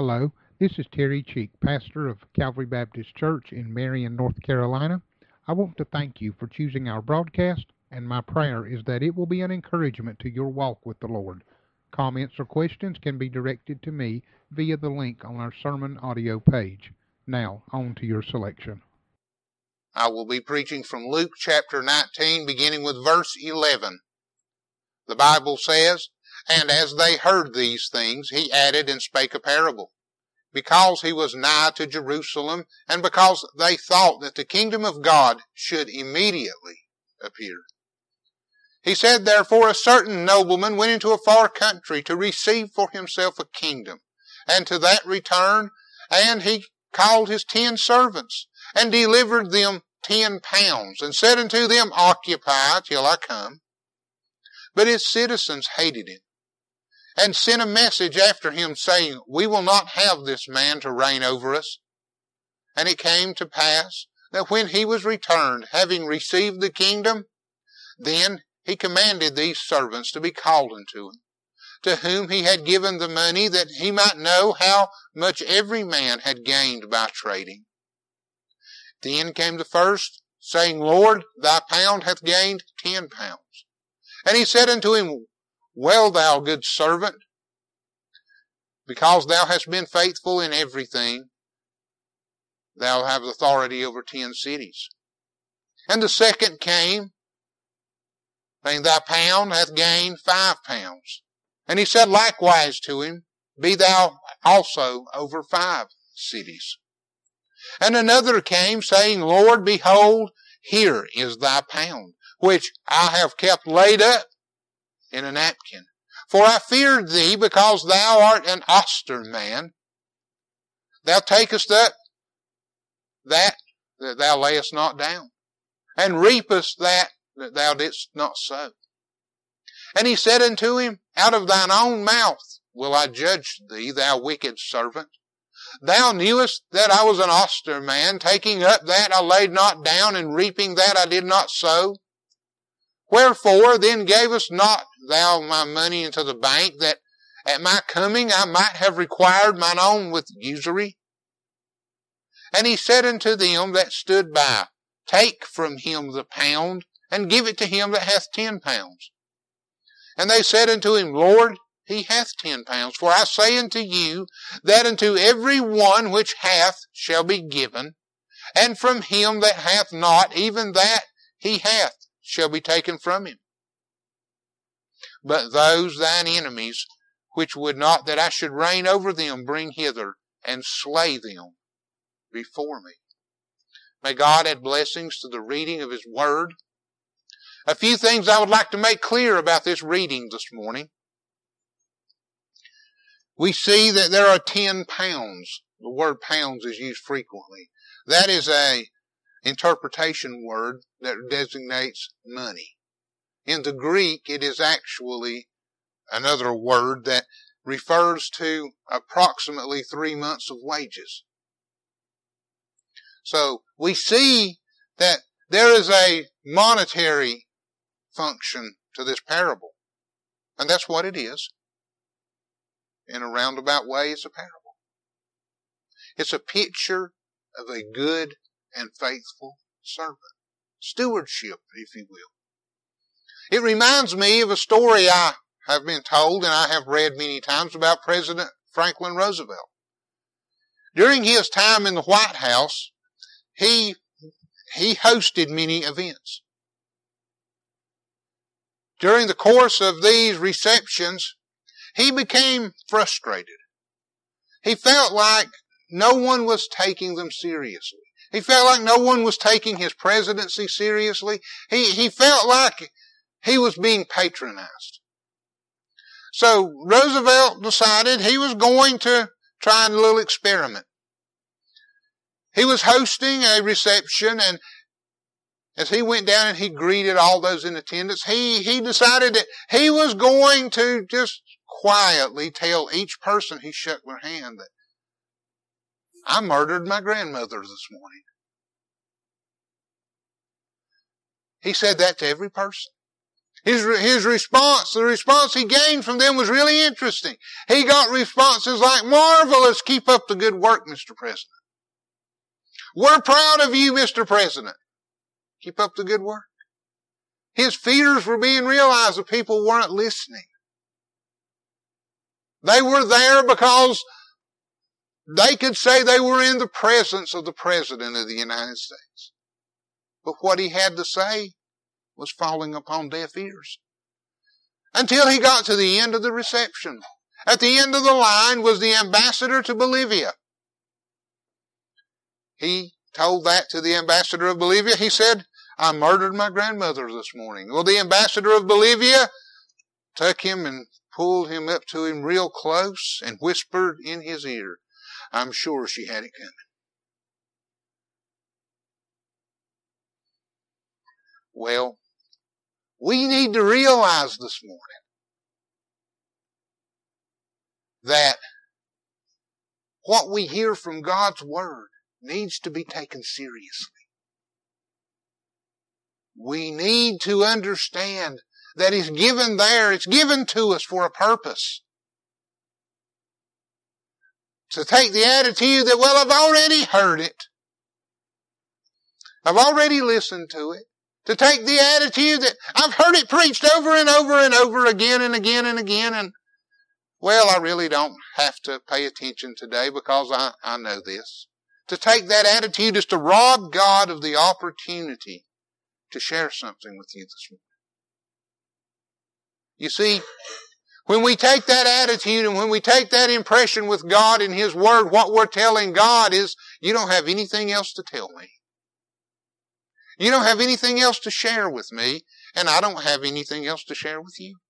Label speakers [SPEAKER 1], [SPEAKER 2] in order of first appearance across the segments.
[SPEAKER 1] Hello, this is Terry Cheek, pastor of Calvary Baptist Church in Marion, North Carolina. I want to thank you for choosing our broadcast, and my prayer is that it will be an encouragement to your walk with the Lord. Comments or questions can be directed to me via the link on our sermon audio page. Now, on to your selection.
[SPEAKER 2] I will be preaching from Luke chapter 19, beginning with verse 11. The Bible says, "And as they heard these things, he added and spake a parable, because he was nigh to Jerusalem, and because they thought that the kingdom of God should immediately appear. He said, Therefore a certain nobleman went into a far country to receive for himself a kingdom, and to that return, and he called his 10 servants, and delivered them 10 pounds, and said unto them, Occupy till I come. But his citizens hated him, and sent a message after him, saying, We will not have this man to reign over us. And it came to pass that when he was returned, having received the kingdom, then he commanded these servants to be called unto him, to whom he had given the money, that he might know how much every man had gained by trading. Then came the first, saying, Lord, thy pound hath gained 10 pounds. And he said unto him, Well, thou good servant, because thou hast been faithful in everything, thou have authority over 10 cities. And the second came, saying, Thy pound hath gained 5 pounds. And he said likewise to him, Be thou also over 5 cities. And another came, saying, Lord, behold, here is thy pound, which I have kept laid up in a napkin. For I feared thee, because thou art an austere man. Thou takest up that thou layest not down, and reapest that thou didst not sow. And he said unto him, Out of thine own mouth will I judge thee, thou wicked servant. Thou knewest that I was an austere man, taking up that I laid not down, and reaping that I did not sow. Wherefore then gavest not thou my money into the bank, that at my coming I might have required mine own with usury? And he said unto them that stood by, Take from him the pound, and give it to him that hath 10 pounds. And they said unto him, Lord, he hath 10 pounds. For I say unto you, that unto every one which hath shall be given, and from him that hath not, even that he hath shall be taken from him. But those thine enemies, which would not that I should reign over them, bring hither, and slay them before me." May God add blessings to the reading of His Word. A few things I would like to make clear about this reading this morning. We see that there are 10 pounds. The word pounds is used frequently. That is a interpretation word that designates money. In the Greek, it is actually another word that refers to approximately 3 months of wages. So we see that there is a monetary function to this parable. And that's what it is. In a roundabout way, it's a parable. It's a picture of a good and faithful servant. Stewardship, if you will. It reminds me of a story I have been told and I have read many times about President Franklin Roosevelt. During his time in the White House, he hosted many events. During the course of these receptions, he became frustrated. He felt like no one was taking them seriously. He felt like no one was taking his presidency seriously. He felt like he was being patronized. So Roosevelt decided he was going to try a little experiment. He was hosting a reception, and as he went down and he greeted all those in attendance, he decided that he was going to just quietly tell each person he shook their hand that I murdered my grandmother this morning. He said that to every person. His response, the response he gained from them was really interesting. He got responses like, "Marvelous, keep up the good work, Mr. President. We're proud of you, Mr. President. Keep up the good work." His fears were being realized. The people weren't listening. They were there because they could say they were in the presence of the President of the United States. But what he had to say was falling upon deaf ears. Until he got to the end of the reception. At the end of the line was the ambassador to Bolivia. He told that to the ambassador of Bolivia. He said, "I murdered my grandmother this morning." Well, the ambassador of Bolivia took him and pulled him up to him real close and whispered in his ear, "I'm sure she had it coming." Well, we need to realize this morning that what we hear from God's Word needs to be taken seriously. We need to understand that it's given there, it's given to us for a purpose. To take the attitude that, well, I've already heard it. I've already listened to it. To take the attitude that I've heard it preached over and over and over again and again and again, and, well, I really don't have to pay attention today because I know this. To take that attitude is to rob God of the opportunity to share something with you this morning. You see, when we take that attitude and when we take that impression with God and His Word, what we're telling God is, you don't have anything else to tell me. You don't have anything else to share with me, and I don't have anything else to share with you.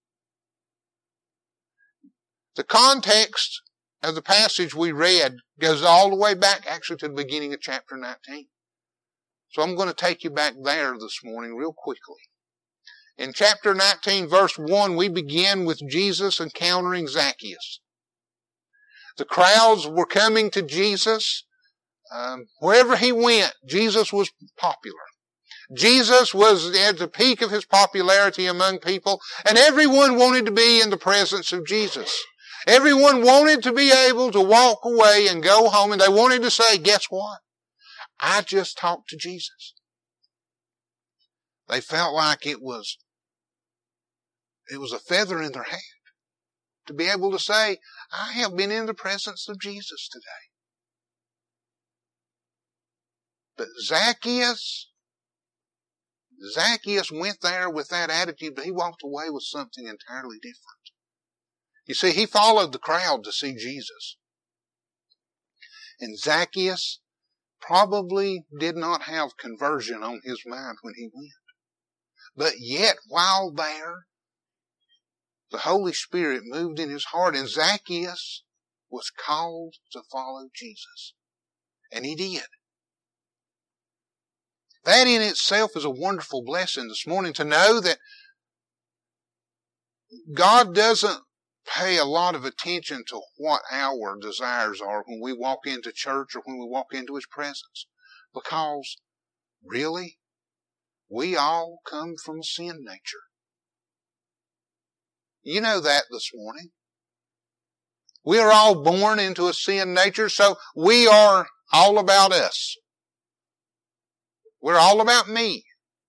[SPEAKER 2] The context of the passage we read goes all the way back actually to the beginning of chapter 19. So I'm going to take you back there this morning real quickly. In chapter 19, verse 1, we begin with Jesus encountering Zacchaeus. The crowds were coming to Jesus. Wherever he went, Jesus was popular. Jesus was at the peak of his popularity among people, and everyone wanted to be in the presence of Jesus. Everyone wanted to be able to walk away and go home, and they wanted to say, "Guess what? I just talked to Jesus." They felt like it was a feather in their hat to be able to say, "I have been in the presence of Jesus today." But Zacchaeus went there with that attitude, but he walked away with something entirely different. You see, he followed the crowd to see Jesus. And Zacchaeus probably did not have conversion on his mind when he went. But yet, while there, the Holy Spirit moved in his heart, and Zacchaeus was called to follow Jesus. And he did. That in itself is a wonderful blessing this morning, to know that God doesn't pay a lot of attention to what our desires are when we walk into church or when we walk into His presence. Because, really, we all come from a sin nature. You know that this morning. We are all born into a sin nature, so we are all about us. We're all about me.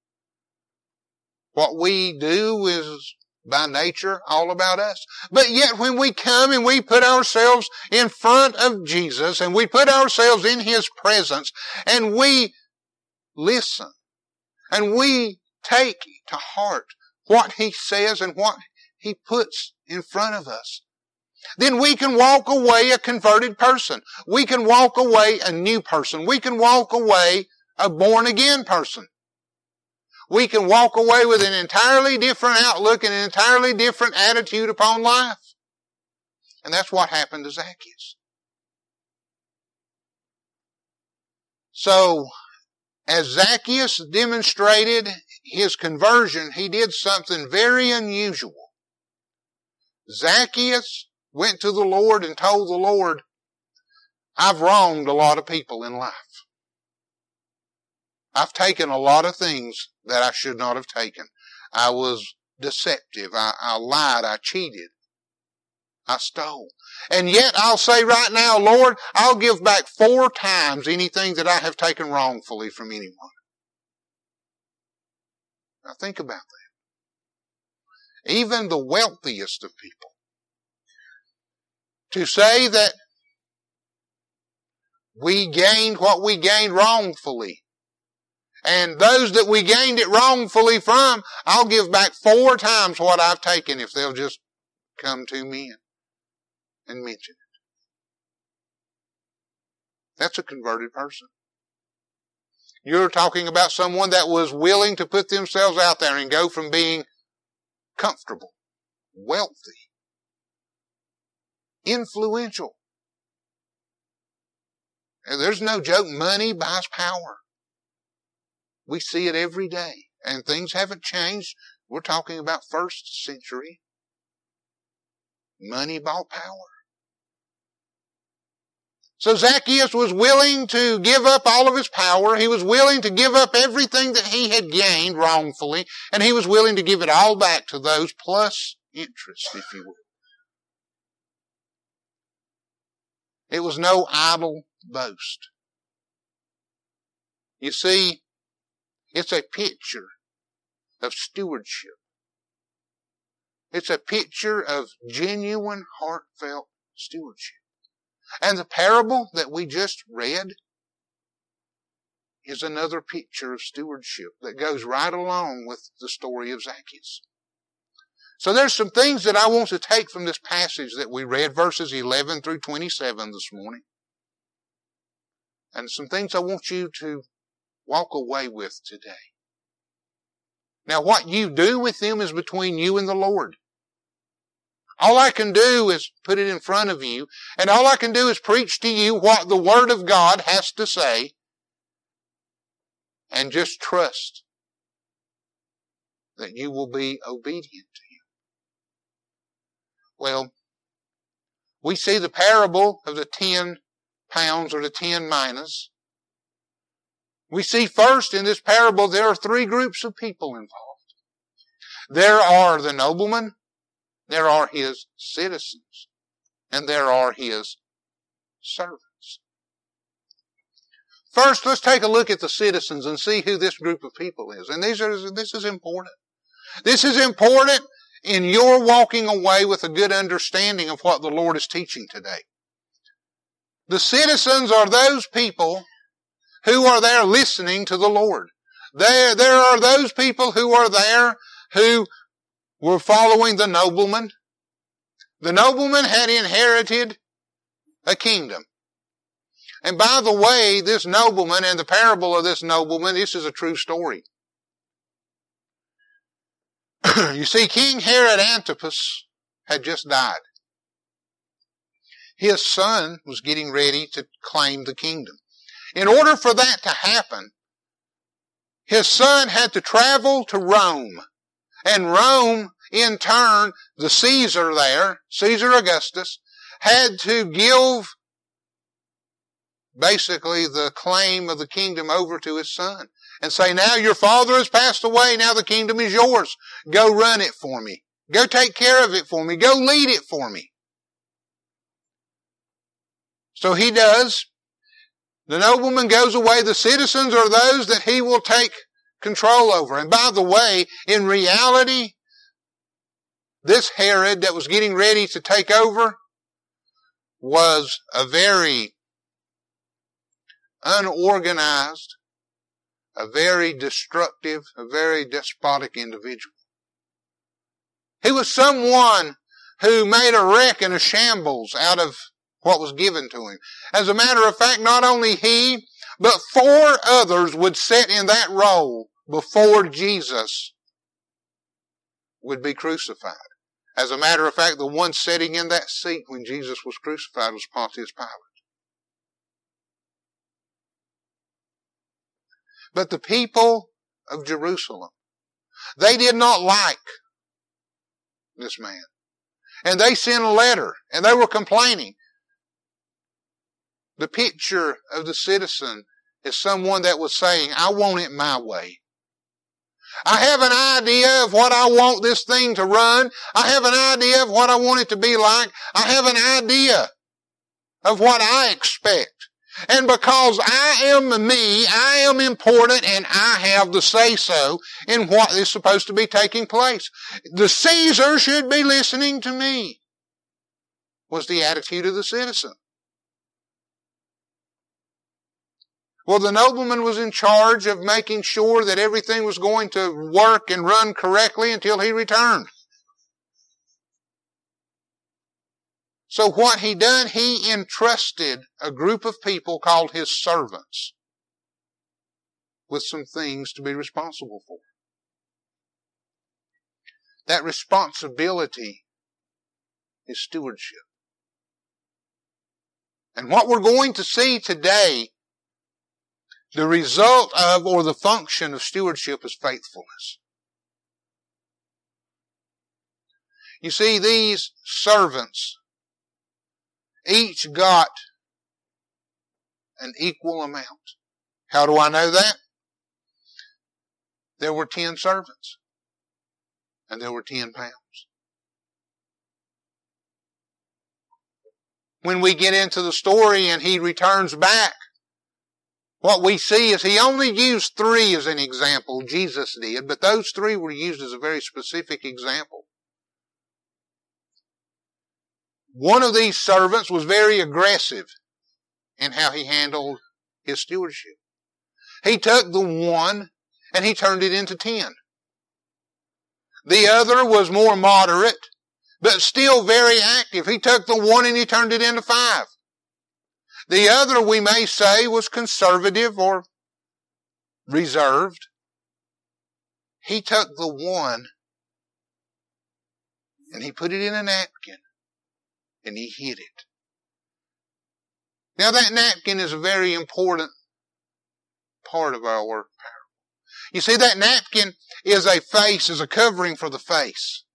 [SPEAKER 2] What we do is, by nature, all about us. But yet when we come and we put ourselves in front of Jesus and we put ourselves in His presence and we listen and we take to heart what He says and what He puts in front of us, then we can walk away a converted person. We can walk away a new person. We can walk away a born-again person. We can walk away with an entirely different outlook and an entirely different attitude upon life. And that's what happened to Zacchaeus. So, as Zacchaeus demonstrated his conversion, he did something very unusual. Zacchaeus went to the Lord and told the Lord, "I've wronged a lot of people in life. I've taken a lot of things that I should not have taken. I was deceptive. I lied. I cheated. I stole. And yet I'll say right now, Lord, I'll give back 4 times anything that I have taken wrongfully from anyone. Now think about that. Even the wealthiest of people. To say that we gained what we gained wrongfully, and those that we gained it wrongfully from, I'll give back 4 times what I've taken if they'll just come to me and mention it. That's a converted person. You're talking about someone that was willing to put themselves out there and go from being comfortable, wealthy, influential. And there's no joke, money buys power. We see it every day. And things haven't changed. We're talking about 1st century. Money bought power. So Zacchaeus was willing to give up all of his power. He was willing to give up everything that he had gained wrongfully. And he was willing to give it all back to those plus interest, if you will. It was no idle boast. You see, it's a picture of stewardship. It's a picture of genuine, heartfelt stewardship. And the parable that we just read is another picture of stewardship that goes right along with the story of Zacchaeus. So there's some things that I want to take from this passage that we read, verses 11 through 27 this morning. And some things I want you to walk away with today. Now, what you do with them is between you and the Lord. All I can do is put it in front of you, and all I can do is preach to you what the Word of God has to say, and just trust that you will be obedient to Him. Well, we see the parable of the 10 pounds or the 10 minas. We see first in this parable there are 3 groups of people involved. There are the nobleman, there are his citizens, and there are his servants. First, let's take a look at the citizens and see who this group of people is. And this is important. This is important in your walking away with a good understanding of what the Lord is teaching today. The citizens are those people who are there listening to the Lord. There are those people who are there who were following the nobleman. The nobleman had inherited a kingdom. And by the way, this nobleman and the parable of this nobleman, this is a true story. You see, King Herod Antipas had just died. His son was getting ready to claim the kingdom. In order for that to happen, his son had to travel to Rome. And Rome, in turn, the Caesar there, Caesar Augustus, had to give basically the claim of the kingdom over to his son. And say, now your father has passed away, now the kingdom is yours. Go run it for me. Go take care of it for me. Go lead it for me. So he does. The nobleman goes away. The citizens are those that he will take control over. And by the way, in reality, this Herod that was getting ready to take over was a very unorganized, a very destructive, a very despotic individual. He was someone who made a wreck and a shambles out of what was given to him. As a matter of fact, not only he, but 4 others would sit in that role before Jesus would be crucified. As a matter of fact, the one sitting in that seat when Jesus was crucified was Pontius Pilate. But the people of Jerusalem, they did not like this man. And they sent a letter, and they were complaining. The picture of the citizen is someone that was saying, I want it my way. I have an idea of what I want this thing to run. I have an idea of what I want it to be like. I have an idea of what I expect. And because I am me, I am important, and I have the say-so in what is supposed to be taking place. The Caesar should be listening to me, was the attitude of the citizen. Well, the nobleman was in charge of making sure that everything was going to work and run correctly until he returned. So what he done, he entrusted a group of people called his servants with some things to be responsible for. That responsibility is stewardship. And what we're going to see today, the result of or the function of stewardship is faithfulness. You see, these servants each got an equal amount. How do I know that? There were 10 servants, and there were 10 pounds. When we get into the story and he returns back, what we see is he only used 3 as an example, Jesus did, but those 3 were used as a very specific example. One of these servants was very aggressive in how he handled his stewardship. He took the 1 and he turned it into 10. The other was more moderate, but still very active. He took the 1 and he turned it into 5. The other, we may say, was conservative or reserved. He took the 1 and he put it in a napkin. And he hid it. Now that napkin is a very important part of our work parable. You see, that napkin is a covering for the face.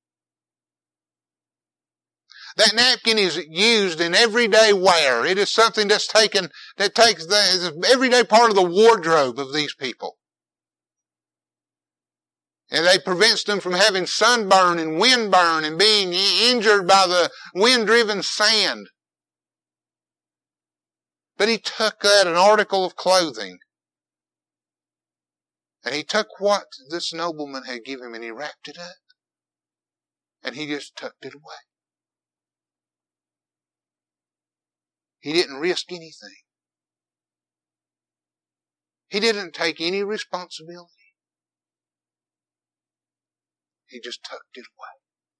[SPEAKER 2] That napkin is used in everyday wear. It is something that takes the everyday part of the wardrobe of these people. And it prevents them from having sunburn and windburn and being injured by the wind-driven sand. But he took that, an article of clothing, and he took what this nobleman had given him and he wrapped it up. And he just tucked it away. He didn't risk anything. He didn't take any responsibility. He just tucked it away.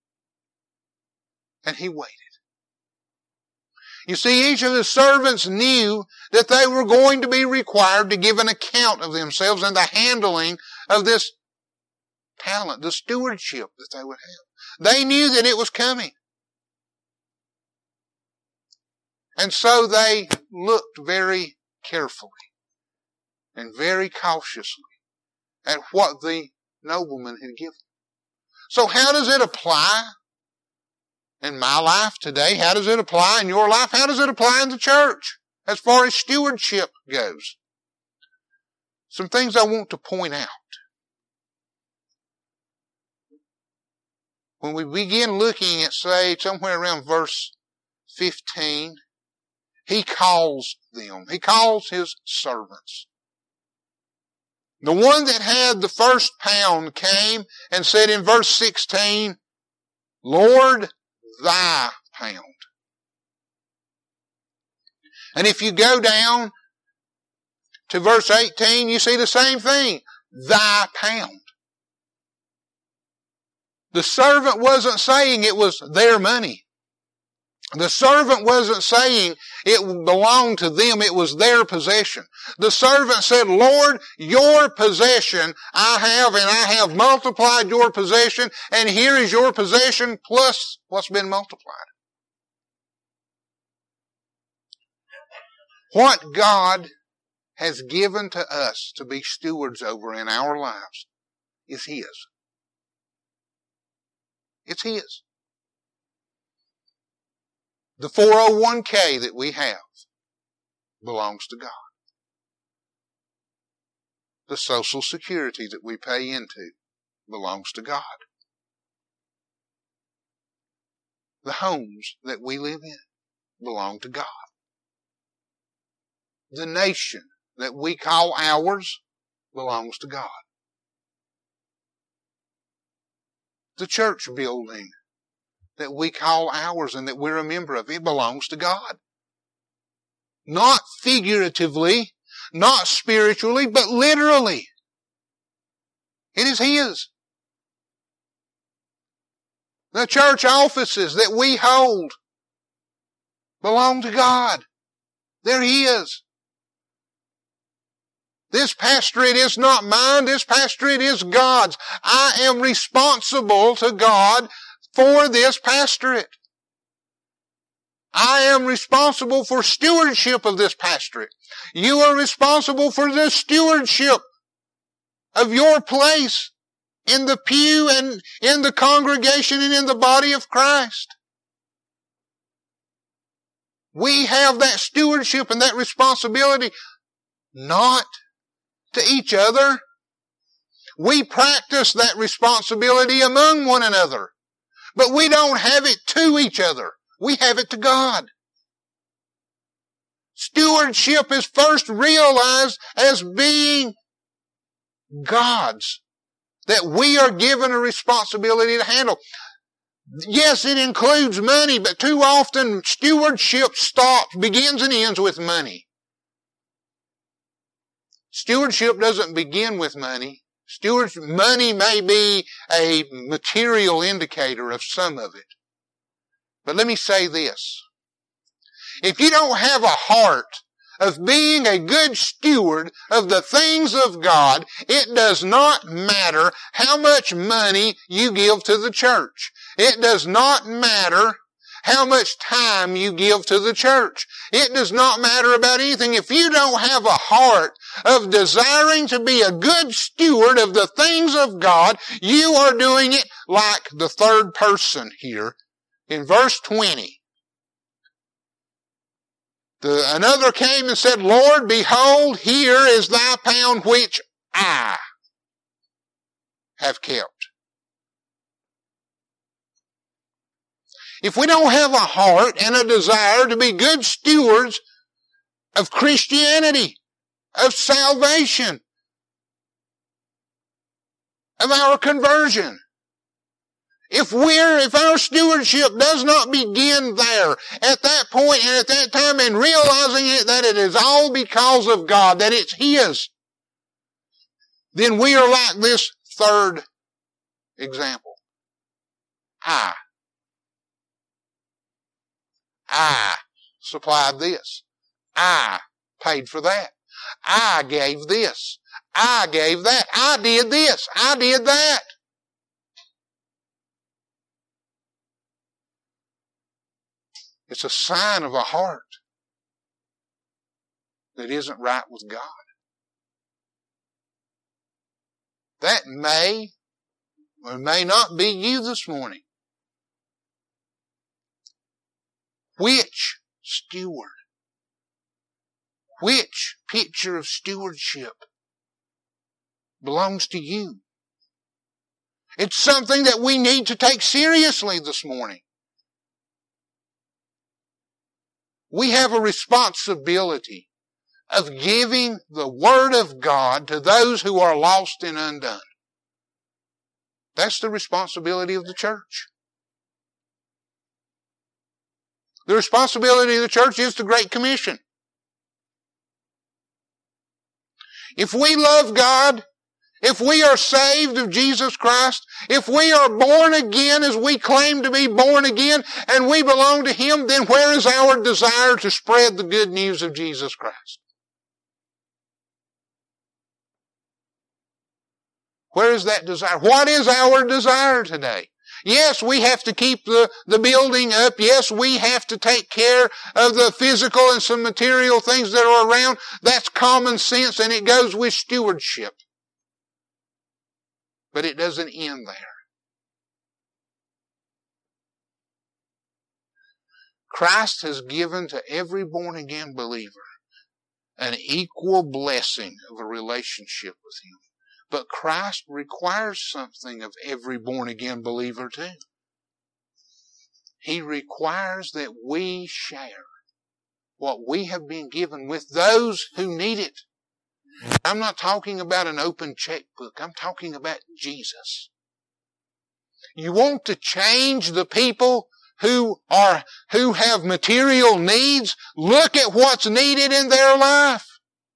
[SPEAKER 2] And he waited. You see, each of the servants knew that they were going to be required to give an account of themselves and the handling of this talent, the stewardship that they would have. They knew that it was coming. And so they looked very carefully and very cautiously at what the nobleman had given. So how does it apply in my life today? How does it apply in your life? How does it apply in the church as far as stewardship goes? Some things I want to point out. When we begin looking at, say, somewhere around verse 15, he calls them. He calls his servants. The one that had the first pound came and said in verse 16, Lord, thy pound. And if you go down to verse 18, you see the same thing. Thy pound. The servant wasn't saying it was their money. The servant wasn't saying it belonged to them, it was their possession. The servant said, Lord, your possession I have, and I have multiplied your possession, and here is your possession plus what's been multiplied. What God has given to us to be stewards over in our lives is His. It's His. The 401k that we have belongs to God. The Social Security that we pay into belongs to God. The homes that we live in belong to God. The nation that we call ours belongs to God. The church building that we call ours and that we're a member of, it belongs to God. Not figuratively, not spiritually, but literally. It is His. The church offices that we hold belong to God. They're His. This pastorate is not mine. This pastorate is God's. I am responsible to God for this pastorate. I am responsible for stewardship of this pastorate. You are responsible for the stewardship of your place in the pew and in the congregation and in the body of Christ. We have that stewardship and that responsibility not to each other. We practice that responsibility among one another. But we don't have it to each other. We have it to God. Stewardship is first realized as being God's. That we are given a responsibility to handle. Yes, it includes money, but too often stewardship begins and ends with money. Stewardship doesn't begin with money. Money may be a material indicator of some of it. But let me say this. If you don't have a heart of being a good steward of the things of God, it does not matter how much money you give to the church. It does not matter how much time you give to the church. It does not matter about anything. If you don't have a heart of desiring to be a good steward of the things of God, you are doing it like the third person here in verse 20. Another came and said, Lord, behold, here is thy pound which I have kept. If we don't have a heart and a desire to be good stewards of Christianity, of salvation, of our conversion, if our stewardship does not begin there, at that point and at that time, and realizing that it is all because of God, that it's His, then we are like this third example. I supplied this. I paid for that. I gave this. I gave that. I did this. I did that. It's a sign of a heart that isn't right with God. That may or may not be you this morning. Which steward? Which picture of stewardship belongs to you? It's something that we need to take seriously this morning. We have a responsibility of giving the Word of God to those who are lost and undone. That's the responsibility of the church. The responsibility of the church is the Great Commission. If we love God, if we are saved of Jesus Christ, if we are born again as we claim to be born again and we belong to Him, then where is our desire to spread the good news of Jesus Christ? Where is that desire? What is our desire today? Yes, we have to keep the building up. Yes, we have to take care of the physical and some material things that are around. That's common sense and it goes with stewardship. But it doesn't end there. Christ has given to every born-again believer an equal blessing of a relationship with Him. But Christ requires something of every born-again believer too. He requires that we share what we have been given with those who need it. I'm not talking about an open checkbook. I'm talking about Jesus. You want to change the people who have material needs? Look at what's needed in their life.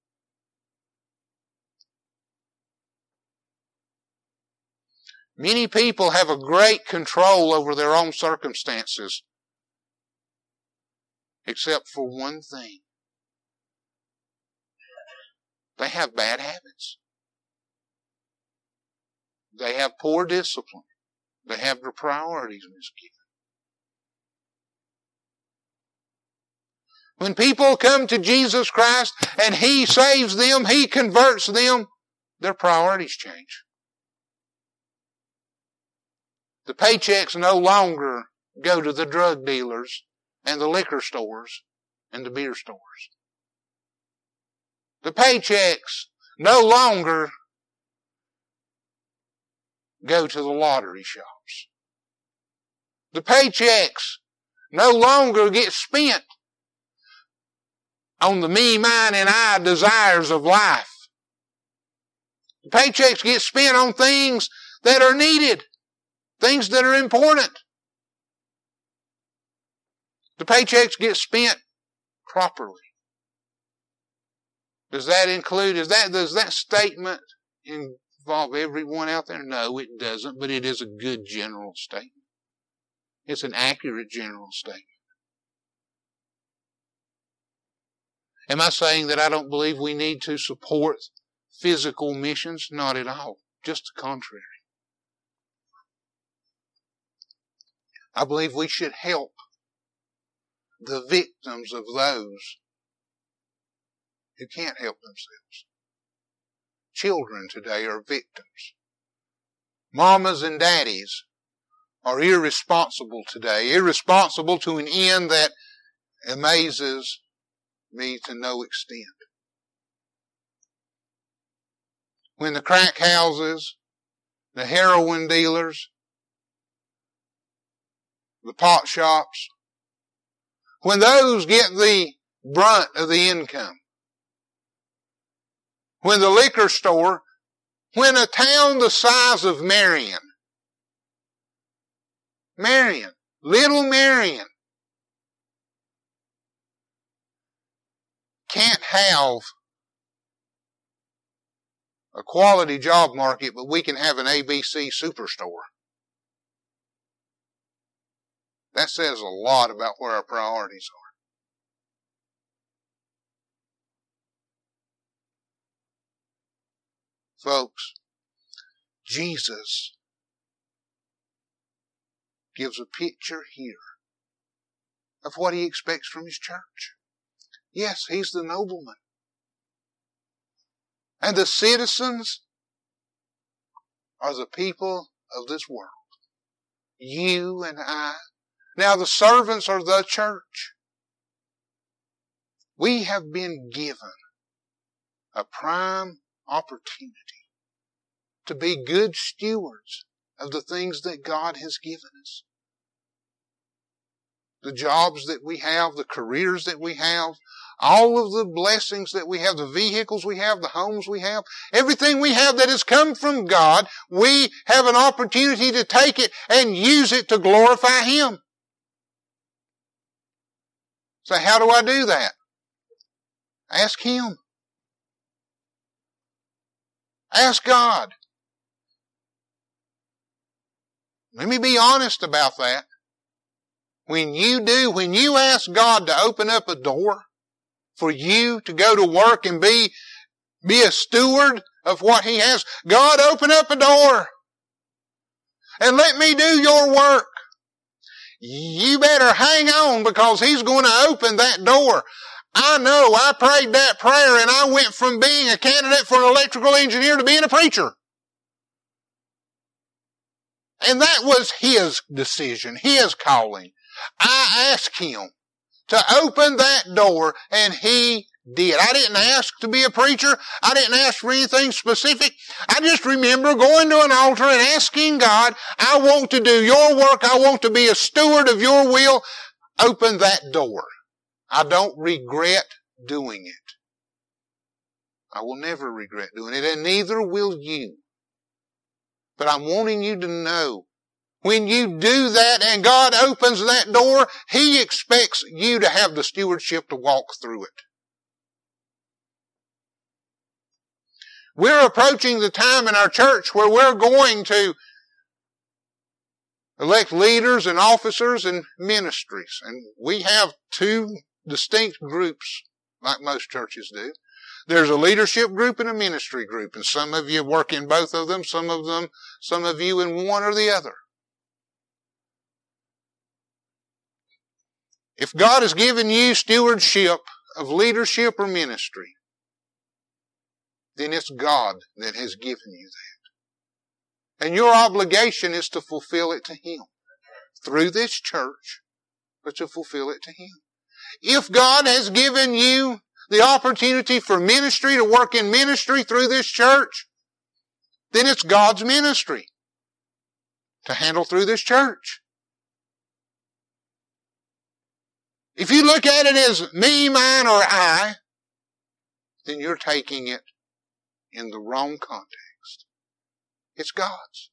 [SPEAKER 2] Many people have a great control over their own circumstances, except for one thing. They have bad habits. They have poor discipline. They have their priorities misgiven. When people come to Jesus Christ and He saves them, He converts them, their priorities change. The paychecks no longer go to the drug dealers and the liquor stores and the beer stores. The paychecks no longer go to the lottery shops. The paychecks no longer get spent on the me, mine, and I desires of life. The paychecks get spent on things that are needed, things that are important. The paychecks get spent properly. Does that statement involve everyone out there? No, it doesn't, but it is a good general statement. It's an accurate general statement. Am I saying that I don't believe we need to support physical missions? Not at all. Just the contrary. I believe we should help the victims of those who can't help themselves. Children today are victims. Mamas and daddies are irresponsible today. Irresponsible to an end that amazes me to no extent. When the crack houses, the heroin dealers, the pot shops, when those get the brunt of the income, when the liquor store, when a town the size of Marion, little Marion, can't have a quality job market, but we can have an ABC superstore. That says a lot about where our priorities are. Folks, Jesus gives a picture here of what He expects from His church. Yes, He's the nobleman. And the citizens are the people of this world. You and I. Now the servants are the church. We have been given a prime opportunity to be good stewards of the things that God has given us. The jobs that we have, the careers that we have, all of the blessings that we have, the vehicles we have, the homes we have, everything we have that has come from God, we have an opportunity to take it and use it to glorify Him. So how do I do that? Ask Him. Ask God. Let me be honest about that. When you ask God to open up a door for you to go to work and be a steward of what He has, God, open up a door and let me do your work. You better hang on, because He's going to open that door. I know, I prayed that prayer and I went from being a candidate for an electrical engineer to being a preacher. And that was His decision, His calling. I asked Him to open that door and He did. I didn't ask to be a preacher. I didn't ask for anything specific. I just remember going to an altar and asking God, I want to do your work. I want to be a steward of your will. Open that door. I don't regret doing it. I will never regret doing it, and neither will you. But I'm wanting you to know, when you do that and God opens that door, He expects you to have the stewardship to walk through it. We're approaching the time in our church where we're going to elect leaders and officers and ministries. And we have two distinct groups, like most churches do. There's a leadership group and a ministry group, and some of you work in both of them, some of you in one or the other. If God has given you stewardship of leadership or ministry, then it's God that has given you that. And your obligation is to fulfill it to Him. Through this church, but to fulfill it to Him. If God has given you the opportunity for ministry, to work in ministry through this church, then it's God's ministry to handle through this church. If you look at it as me, mine, or I, then you're taking it in the wrong context. It's God's.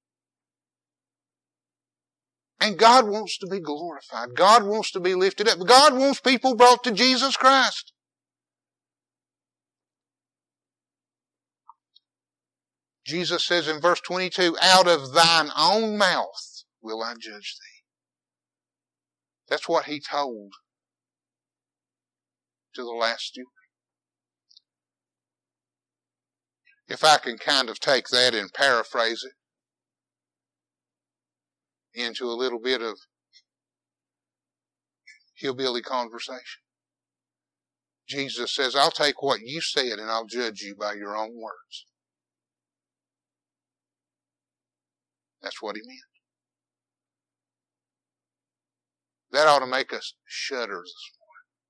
[SPEAKER 2] And God wants to be glorified. God wants to be lifted up. God wants people brought to Jesus Christ. Jesus says in verse 22, out of thine own mouth will I judge thee. That's what He told to the last steward. If I can kind of take that and paraphrase it into a little bit of hillbilly conversation. Jesus says, I'll take what you said and I'll judge you by your own words. That's what He meant. That ought to make us shudder this morning.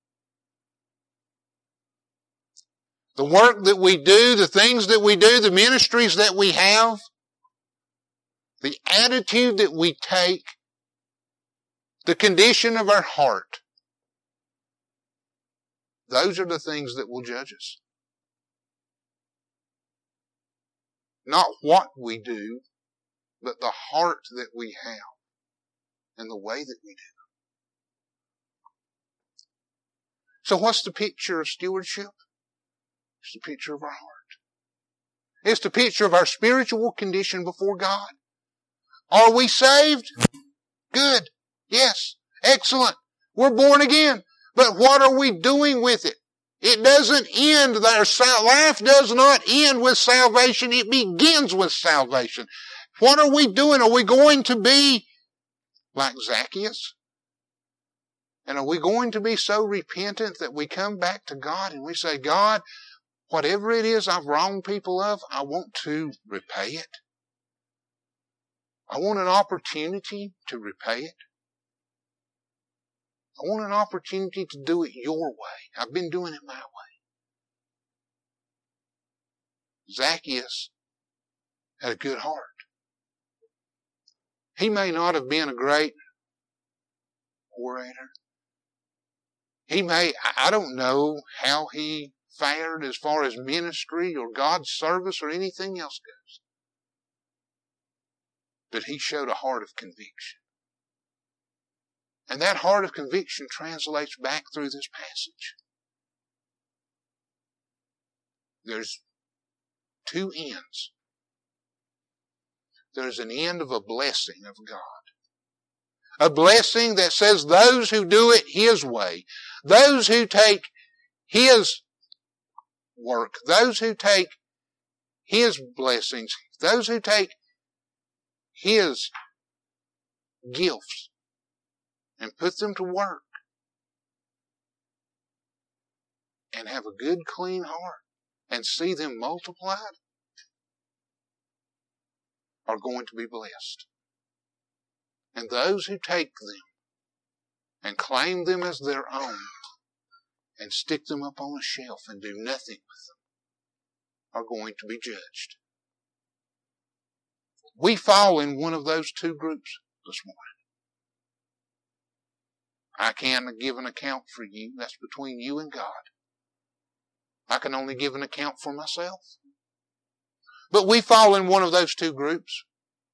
[SPEAKER 2] The work that we do, the things that we do, the ministries that we have, the attitude that we take, the condition of our heart, those are the things that will judge us. Not what we do, but the heart that we have and the way that we do. So what's the picture of stewardship? It's the picture of our heart. It's the picture of our spiritual condition before God. Are we saved? Good. Yes. Excellent. We're born again. But what are we doing with it? It doesn't end there. Life does not end with salvation. It begins with salvation. What are we doing? Are we going to be like Zacchaeus? And are we going to be so repentant that we come back to God and we say, God, whatever it is I've wronged people of, I want to repay it. I want an opportunity to repay it. I want an opportunity to do it your way. I've been doing it my way. Zacchaeus had a good heart. He may not have been a great orator. I don't know how he fared as far as ministry or God's service or anything else goes. But he showed a heart of conviction. And that heart of conviction translates back through this passage. There's two ends. There's an end of a blessing of God. A blessing that says those who do it His way, those who take His work, those who take His blessings, those who take His gifts and put them to work and have a good, clean heart and see them multiplied are going to be blessed. And those who take them and claim them as their own and stick them up on a shelf and do nothing with them are going to be judged. We fall in one of those two groups this morning. I can't give an account for you. That's between you and God. I can only give an account for myself. But we fall in one of those two groups.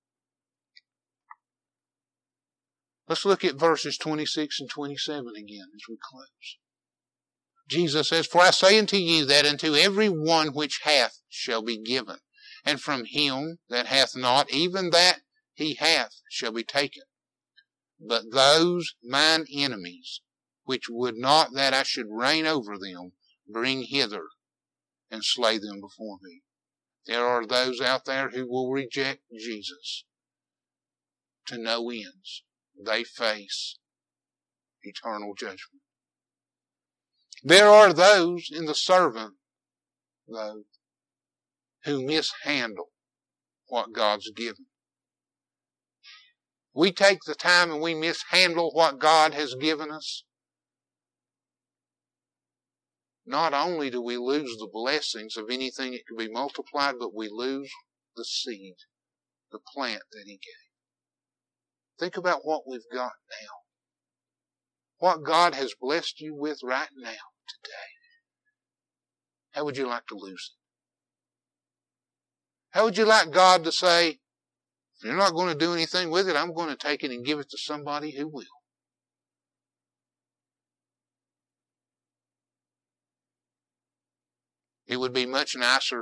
[SPEAKER 2] Let's look at verses 26 and 27 again as we close. Jesus says, "For I say unto you that unto every one which hath shall be given, and from him that hath not, even that he hath shall be taken. But those mine enemies, which would not that I should reign over them, bring hither and slay them before me." There are those out there who will reject Jesus to no ends. They face eternal judgment. There are those in the servant, though, who mishandle what God's given. We take the time and we mishandle what God has given us. Not only do we lose the blessings of anything that can be multiplied, but we lose the seed, the plant that He gave. Think about what we've got now. What God has blessed you with right now, today. How would you like to lose it? How would you like God to say, if you're not going to do anything with it, I'm going to take it and give it to somebody who will? It would be much nicer.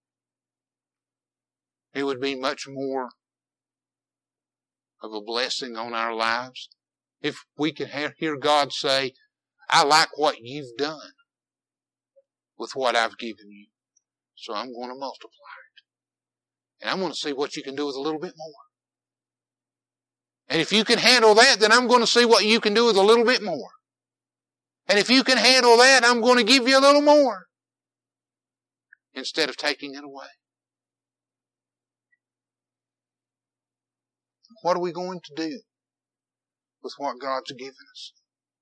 [SPEAKER 2] It would be much more of a blessing on our lives if we could hear God say, I like what you've done with what I've given you, so I'm going to multiply it. And I'm going to see what you can do with a little bit more. And if you can handle that, then I'm going to see what you can do with a little bit more. And if you can handle that, I'm going to give you a little more, instead of taking it away. What are we going to do with what God's given us?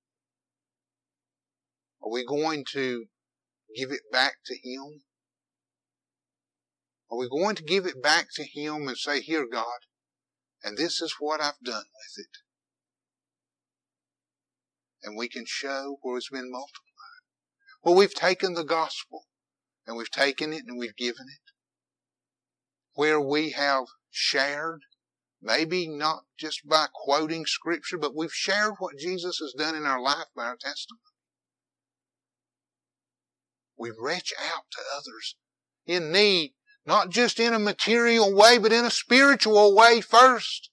[SPEAKER 2] Are we going to give it back to Him? Are we going to give it back to Him and say, here, God, and this is what I've done with it? And we can show where it's been multiplied. Well, we've taken the gospel, and we've taken it and we've given it. Where we have shared, maybe not just by quoting Scripture, but we've shared what Jesus has done in our life by our testimony. We reach out to others in need, not just in a material way, but in a spiritual way first.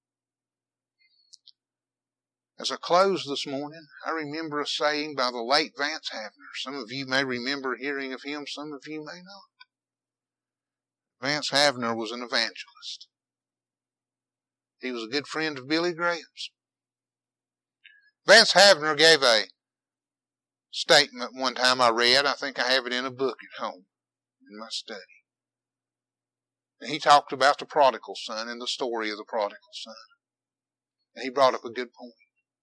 [SPEAKER 2] As I close this morning, I remember a saying by the late Vance Havner. Some of you may remember hearing of him, some of you may not. Vance Havner was an evangelist. He was a good friend of Billy Graham's. Vance Havner gave a statement one time I read. I think I have it in a book at home in my study. And he talked about the prodigal son and the story of the prodigal son. And he brought up a good point.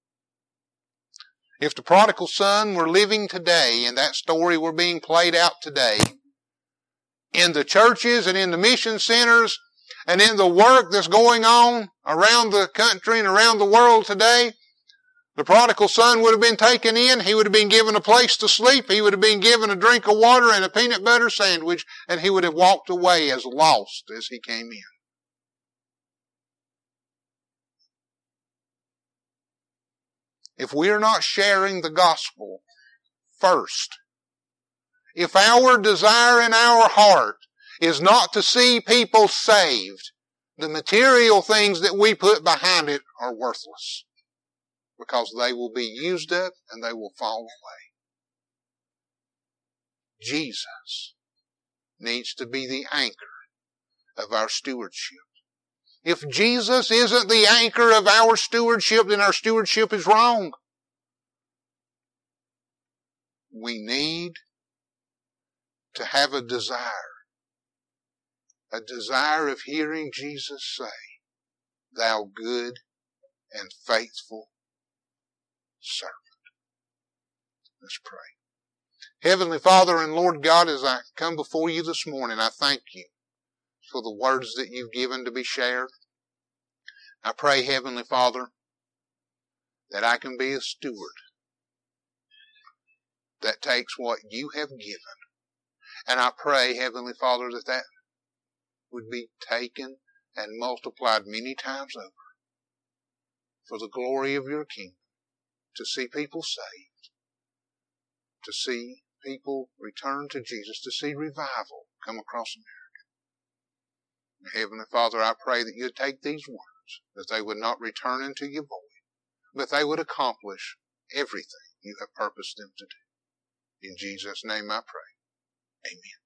[SPEAKER 2] If the prodigal son were living today and that story were being played out today in the churches and in the mission centers and in the work that's going on around the country and around the world today, the prodigal son would have been taken in. He would have been given a place to sleep. He would have been given a drink of water and a peanut butter sandwich, and he would have walked away as lost as he came in. If we are not sharing the gospel first, if our desire in our heart is not to see people saved, the material things that we put behind it are worthless, because they will be used up and they will fall away. Jesus needs to be the anchor of our stewardship. If Jesus isn't the anchor of our stewardship, then our stewardship is wrong. We need to have a desire of hearing Jesus say, "Thou good and faithful servant." Let's pray. Heavenly Father and Lord God, as I come before you this morning, I thank you for the words that you've given to be shared. I pray, Heavenly Father, that I can be a steward that takes what you have given. And I pray, Heavenly Father, that that would be taken and multiplied many times over for the glory of your kingdom, to see people saved, to see people return to Jesus, to see revival come across America. Heavenly Father, I pray that you'd take these words, that they would not return into your void, but they would accomplish everything you have purposed them to do. In Jesus' name I pray. Amen.